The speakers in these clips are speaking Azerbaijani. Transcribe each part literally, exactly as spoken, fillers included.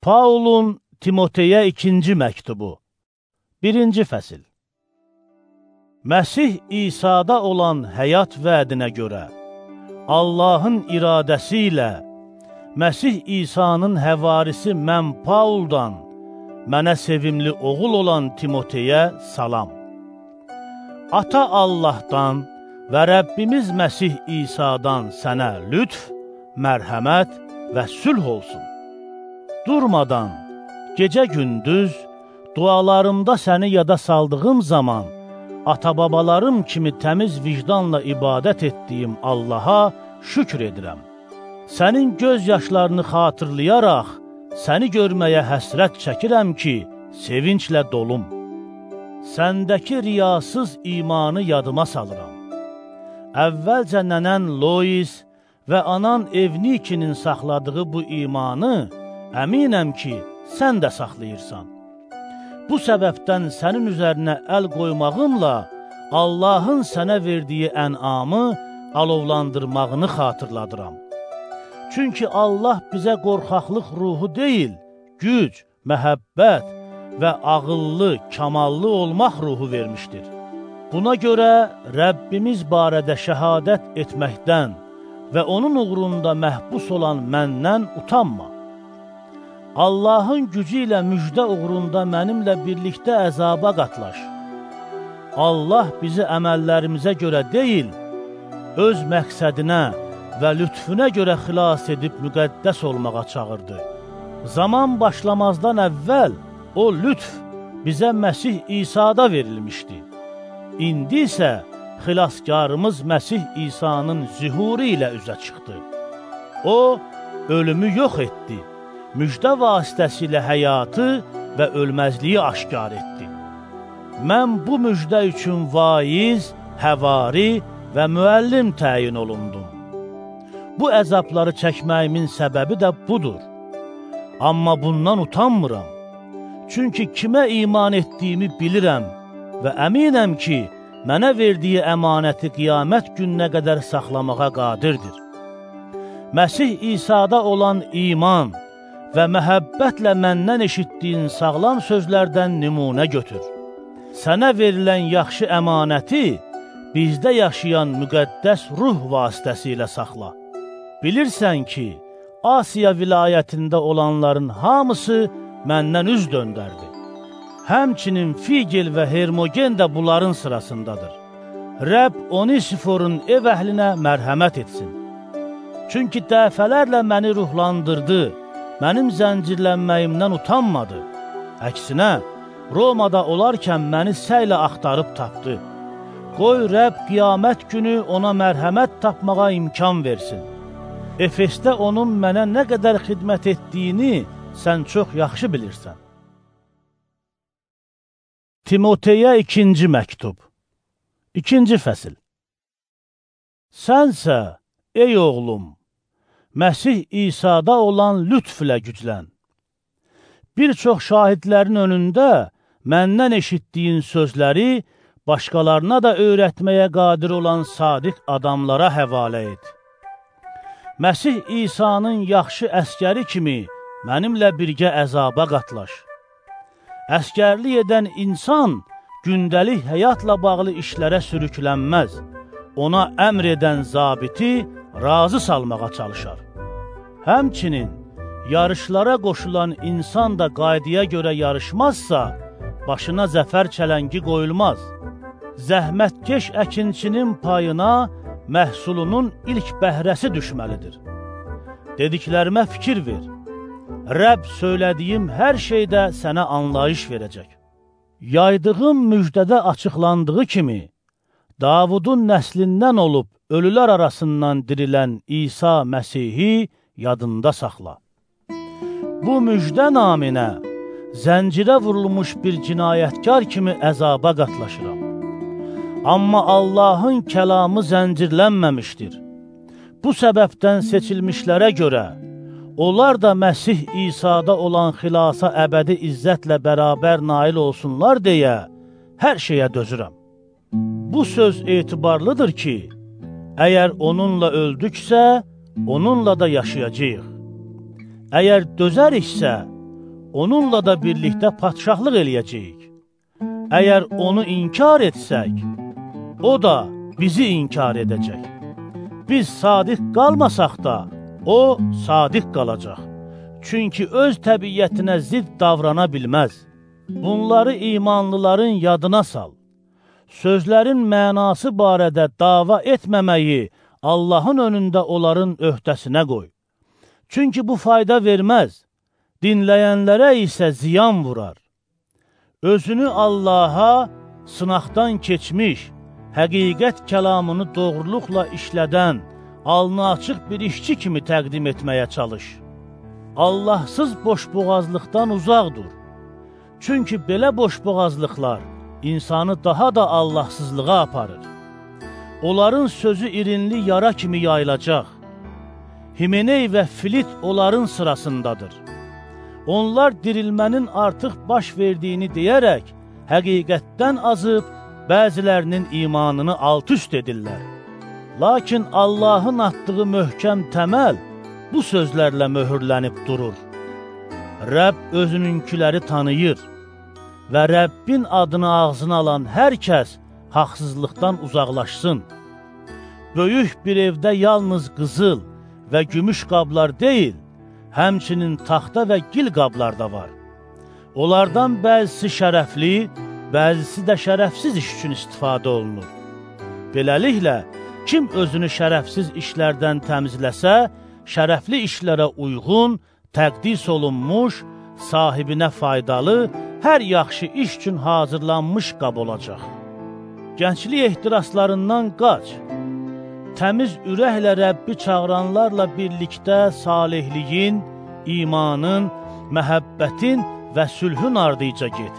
Paulun Timoteyə ikinci məktubu. Birinci fəsil. Məsih İsa'da olan həyat vədinə görə, Allahın iradəsi ilə, Məsih İsa'nın həvarisi mən Pauldan, mənə sevimli oğul olan Timoteyə salam. Ata Allahdan və Rəbbimiz Məsih İsa'dan sənə lütf, mərhəmət və sülh olsun. Durmadan, gecə-gündüz, dualarımda səni yada saldığım zaman, ata-babalarım kimi təmiz vicdanla ibadət etdiyim Allaha şükür edirəm. Sənin göz yaşlarını xatırlayaraq, səni görməyə həsrət çəkirəm ki, sevinclə dolum. Səndəki riyasız imanı yadıma salıram. Əvvəlcə nənən Lois və anan Evnikinin saxladığı bu imanı, əminəm ki, sən də saxlayırsan. Bu səbəbdən sənin üzərinə əl qoymağımla Allahın sənə verdiyi ənamı alovlandırmağını xatırladıram. Çünki Allah bizə qorxaqlıq ruhu deyil, güc, məhəbbət və ağıllı, kamallı olmaq ruhu vermişdir. Buna görə Rəbbimiz barədə şəhadət etməkdən və onun uğrunda məhbus olan məndən utanma. Allahın gücü ilə müjdə uğrunda mənimlə birlikdə əzaba qatlaş. Allah bizi əməllərimizə görə deyil, öz məqsədinə və lütfüne görə xilas edib müqəddəs olmağa çağırdı. Zaman başlamazdan əvvəl o lütf bizə Məsih İsa'da verilmişdi. İndi isə xilaskarımız Məsih İsa'nın zühuru ilə üzə çıxdı. O, ölümü yox etdi, müjdə vasitəsilə həyatı və ölməzliyi aşkar etdi. Mən bu müjdə üçün vaiz, həvari və müəllim təyin olundum. Bu əzabları çəkməyimin səbəbi də budur. Amma bundan utanmıram. Çünki kimə iman etdiyimi bilirəm və əminəm ki, mənə verdiyi əmanəti qiyamət gününə qədər saxlamağa qadirdir. Məsih İsa'da olan iman və məhəbbətlə məndən eşitdiyin sağlam sözlərdən nümunə götür. Sənə verilən yaxşı əmanəti bizdə yaşayan müqəddəs ruh vasitəsilə saxla. Bilirsən ki, Asiya vilayətində olanların hamısı məndən üz döndərdi. Həmçinin Figel və Hermogen də bunların sırasındadır. Rəbb Onisiforun ev əhlinə mərhəmət etsin. Çünki dəfələrlə məni ruhlandırdı, mənim zəncirlənməyimdən utanmadı. Əksinə, Romada olarkən məni səylə axtarıb tapdı. Qoy Rəbb qiyamət günü ona mərhəmət tapmağa imkan versin. Efesdə onun mənə nə qədər xidmət etdiyini sən çox yaxşı bilirsən. Timoteyə ikinci məktub. İkinci fəsil. Sənsə, ey oğlum, Məsih İsa'da olan lütflə güclən. Bir çox şahidlərin önündə məndən eşitdiyin sözləri başqalarına da öyrətməyə qadir olan sadiq adamlara həvalə et. Məsih İsa'nın yaxşı əskəri kimi mənimlə birgə əzaba qatlaş. Əskərlik edən insan gündəlik həyatla bağlı işlərə sürüklənməz. Ona əmr edən zabiti razı salmağa çalışar. Həmçinin yarışlara qoşulan insan da qaydaya görə yarışmazsa, başına zəfər çələngi qoyulmaz. Zəhmətkeş əkinçinin payına məhsulunun ilk bəhrəsi düşməlidir. Dediklərimə fikir ver. Rəbb söylədiyim hər şeydə sənə anlayış verəcək. Yaydığım müjdədə açıqlandığı kimi, Davudun nəslindən olub ölülər arasından dirilən İsa Məsihi yadında saxla. Bu müjdə naminə zəncirə vurulmuş bir cinayətkar kimi əzaba qatlaşıram. Amma Allahın kəlamı zəncirlənməmişdir. Bu səbəbdən seçilmişlərə görə, onlar da Məsih İsa'da olan xilasa əbədi izzətlə bərabər nail olsunlar deyə hər şeyə dözürəm. Bu söz etibarlıdır ki, əgər onunla öldüksə, onunla da yaşayacağıq. Əgər dözəriksə, onunla da birlikdə padşahlıq eləyəcəyik. Əgər onu inkar etsək, o da bizi inkar edəcək. Biz sadiq qalmasaq da, o sadiq qalacaq. Çünki öz təbiyyətinə zidd davrana bilməz. Bunları imanlıların yadına sal. Sözlərin mənası barədə dava etməməyi Allahın önündə onların öhdəsinə qoy. Çünki bu fayda verməz, dinləyənlərə isə ziyan vurar. Özünü Allaha sınaqdan keçmiş, həqiqət kəlamını doğruluqla işlədən, alnı açıq bir işçi kimi təqdim etməyə çalış. Allahsız boşboğazlıqdan uzaq dur. Çünki belə boşboğazlıqlar insanı daha da Allahsızlığa aparır. Onların sözü irinli yara kimi yayılacaq. Himeney və Filit onların sırasındadır. Onlar dirilmənin artıq baş verdiyini deyərək, həqiqətdən azıb, bəzilərinin imanını alt-üst edirlər. Lakin Allahın atdığı möhkəm təməl bu sözlərlə möhürlənib durur. Rəbb özününkiləri tanıyır və Rəbbin adını ağzına alan hər kəs haqsızlıqdan uzaqlaşsın. Böyük bir evdə yalnız qızıl və gümüş qablar deyil, həmçinin taxta və gil qablar da var. Onlardan bəzisi şərəfli, bəzisi də şərəfsiz iş üçün istifadə olunur. Beləliklə, kim özünü şərəfsiz işlərdən təmizləsə, şərəfli işlərə uyğun, təqdis olunmuş, sahibinə faydalı, hər yaxşı iş üçün hazırlanmış qab olacaq. Gənclik ehtiraslarından qaç. Təmiz ürəklə Rəbbi çağıranlarla birlikdə salihliyin, imanın, məhəbbətin və sülhün ardıca get.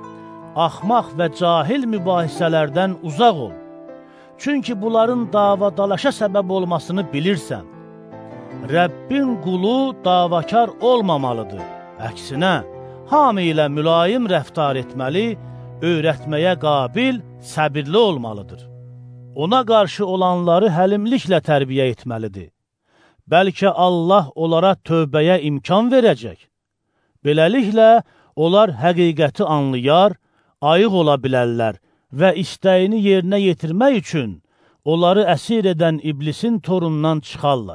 Axmaq və cahil mübahisələrdən uzaq ol. Çünki bunların davadalaşa səbəb olmasını bilirsən. Rəbbin qulu davakar olmamalıdır. Əksinə, hamı ilə mülayim rəftar etməli, öyrətməyə qabil, səbirli olmalıdır. Ona qarşı olanları həlimliklə tərbiyə etməlidir. Bəlkə Allah onlara tövbəyə imkan verəcək. Beləliklə, onlar həqiqəti anlayar, ayıq ola bilərlər və istəyini yerinə yetirmək üçün onları əsir edən iblisin torundan çıxarlar.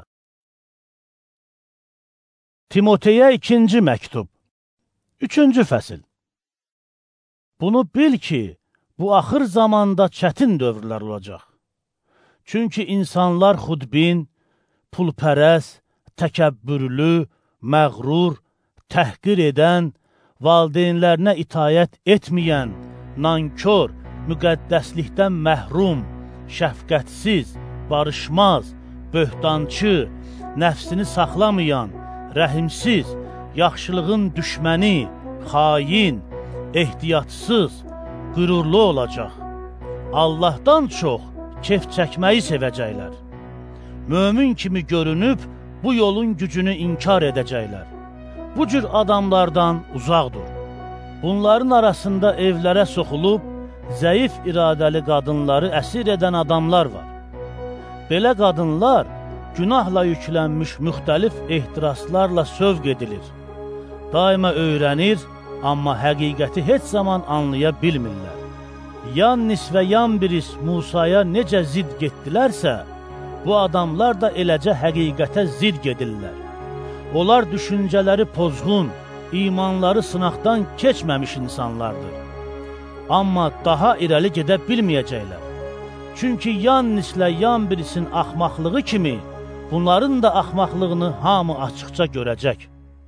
Timoteyə ikinci məktub. Üçüncü fəsil. Bunu bil ki, bu axır zamanda çətin dövrlər olacaq. Çünki insanlar xudbin, pulpərəs, təkəbbürlü, məğrur, təhqir edən, valideynlərinə itayət etməyən, nankör, müqəddəslikdən məhrum, şəfqətsiz, barışmaz, böhtançı, nəfsini saxlamayan, rəhimsiz, yaxşılığın düşməni, xain, ehtiyatsız, qürurlu olacaq. Allahdan çox kef çəkməyi sevəcəklər. Mömin kimi görünüb, bu yolun gücünü inkar edəcəklər. Bu cür adamlardan uzaq dur. Bunların arasında evlərə soxulub, zəif iradəli qadınları əsir edən adamlar var. Belə qadınlar günahla yüklənmiş müxtəlif ehtiraslarla sövq edilir. Daima öyrənir, amma həqiqəti heç zaman anlaya bilmirlər. Yannis və Yambiris Musaya necə zid getdilərsə, bu adamlar da eləcə həqiqətə zid gedirlər. Onlar düşüncələri pozğun, imanları sınaqdan keçməmiş insanlardır. Amma daha irəli gedə bilməyəcəklər. Çünki Yannislə Yambirisin axmaqlığı kimi, bunların da axmaqlığını hamı açıqca görəcək.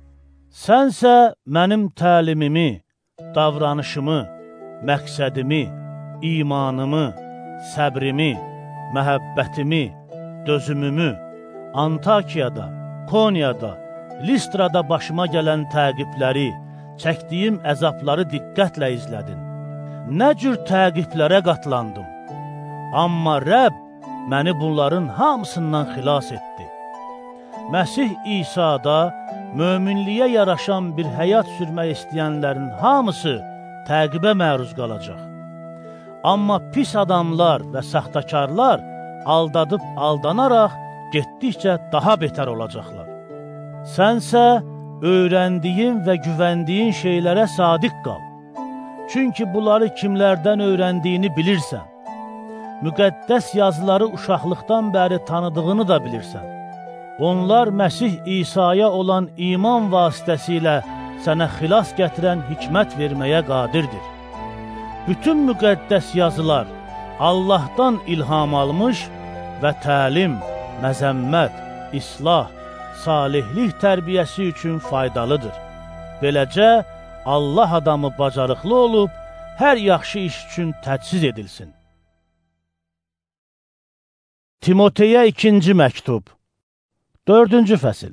Sənsə mənim təlimimi, davranışımı, məqsədimi, imanımı, səbrimi, məhəbbətimi, dözümümü Antakiyada, Konyada, Listrada başıma gələn təqibləri, çəkdiyim əzabları diqqətlə izlədin. Nə cür təqiblərə qatlandım. Amma Rəbb məni bunların hamısından xilas etdi. Məsih İsa'da möminliyə yaraşan bir həyat sürmək istəyənlərin hamısı təqibə məruz qalacaq. Amma pis adamlar və saxtakarlar aldadıb aldanaraq getdikcə daha betər olacaqlar. Sənsə öyrəndiyin və güvəndiyin şeylərə sadiq qal. Çünki bunları kimlərdən öyrəndiyini bilirsən. Müqəddəs yazıları uşaqlıqdan bəri tanıdığını da bilirsən. Onlar Məsih İsa'ya olan iman vasitəsilə sənə xilas gətirən hikmət verməyə qadirdir. Bütün müqəddəs yazılar Allahdan ilham almış və təlim, məzəmmət, islah, salihlik tərbiyəsi üçün faydalıdır. Beləcə, Allah adamı bacarıqlı olub, hər yaxşı iş üçün təcsiz edilsin. Timoteyə ikinci məktub, dördüncü fəsil.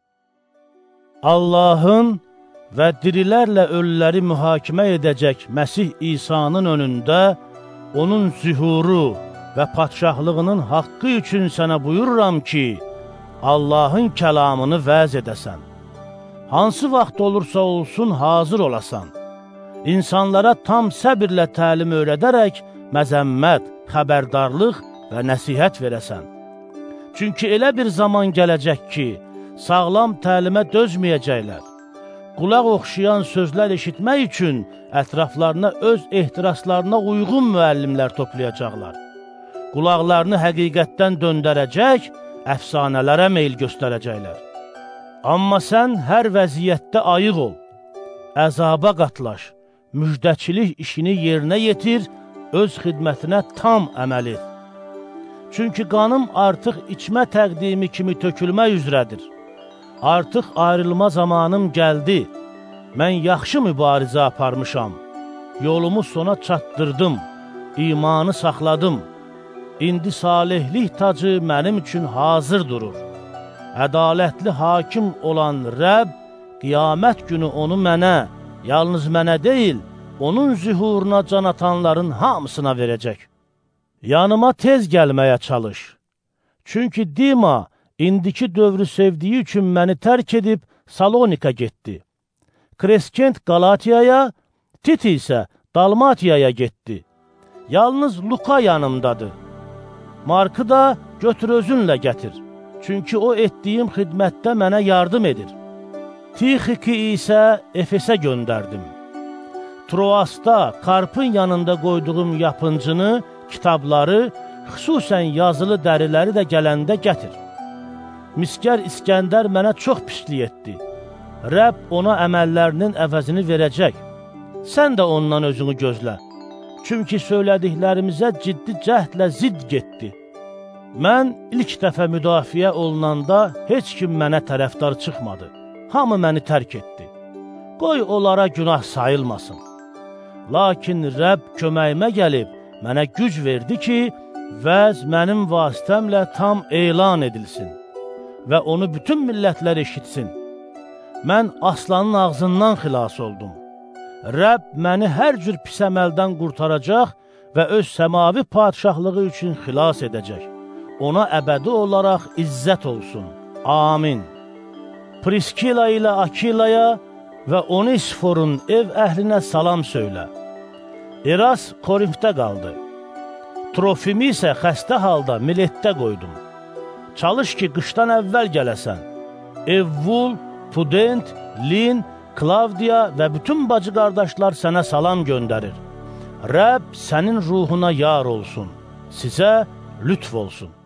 Allahın və dirilərlə ölüləri mühakimə edəcək Məsih İsa'nın önündə, onun zühuru və padşahlığının haqqı üçün sənə buyururam ki, Allahın kəlamını vəz edəsən. Hansı vaxt olursa olsun hazır olasan. İnsanlara tam səbirlə təlim öyrədərək məzəmmət, xəbərdarlıq və nəsihət verəsən. Çünki elə bir zaman gələcək ki, sağlam təlimə dözməyəcəklər. Qulaq oxşayan sözlər eşitmək üçün ətraflarına öz ehtiraslarına uyğun müəllimlər toplayacaqlar. Qulaqlarını həqiqətdən döndərəcək, əfsanələrə meyl göstərəcəklər. Amma sən hər vəziyyətdə ayıq ol, əzaba qatlaş, müjdəçilik işini yerinə yetir, öz xidmətinə tam əməl et. Çünki qanım artıq içmə təqdimi kimi tökülmək üzrədir. Artıq ayrılma zamanım gəldi. Mən yaxşı mübarizə aparmışam. Yolumu sona çatdırdım, imanı saxladım. İndi salihlik tacı mənim üçün hazır durur. Ədalətli hakim olan Rəbb, qiyamət günü onu mənə, yalnız mənə deyil, onun zühuruna can atanların hamısına verəcək. Yanıma tez gəlməyə çalış. Çünki Dima, indiki dövrü sevdiyi üçün məni tərk edib Salonika getdi. Kreskent Galatiyaya, Titi isə Dalmatiyaya getdi. Yalnız Luka yanımdadır. Markı da götür özünlə gətir. Çünki o etdiyim xidmətdə mənə yardım edir. Tixiki isə Efesə göndərdim. Troasda, Karpın yanında qoyduğum yapıncını, kitabları, xüsusən yazılı dəriləri də gələndə gətir. Miskər İskəndər mənə çox pislik etdi. Rəbb ona əməllərinin əvəzini verəcək. Sən də ondan özünü gözlə. Çünki söylədiklərimizə ciddi cəhdlə zidd getdi. Mən ilk dəfə müdafiə olunanda heç kim mənə tərəfdar çıxmadı. Hamı məni tərk etdi. Qoy onlara günah sayılmasın. Lakin Rəbb köməyimə gəlib, mənə güc verdi ki, vəz mənim vasitəmlə tam elan edilsin və onu bütün millətlər eşitsin. Mən aslanın ağzından xilas oldum. Rəbb məni hər cür pis əməldən qurtaracaq və öz səmavi padşahlığı üçün xilas edəcək. Ona əbədi olaraq izzət olsun. Amin. Priskila ilə Akilaya və Onisforun ev əhlinə salam söylə. Eras Korintdə qaldı. Trofimi isə xəstə halda Miletdə qoydum. Çalış ki, qışdan əvvəl gələsən. Evvul, Pudent, Lin, Klavdiya və bütün bacı qardaşlar sənə salam göndərir. Rəbb sənin ruhuna yar olsun. Sizə lütf olsun.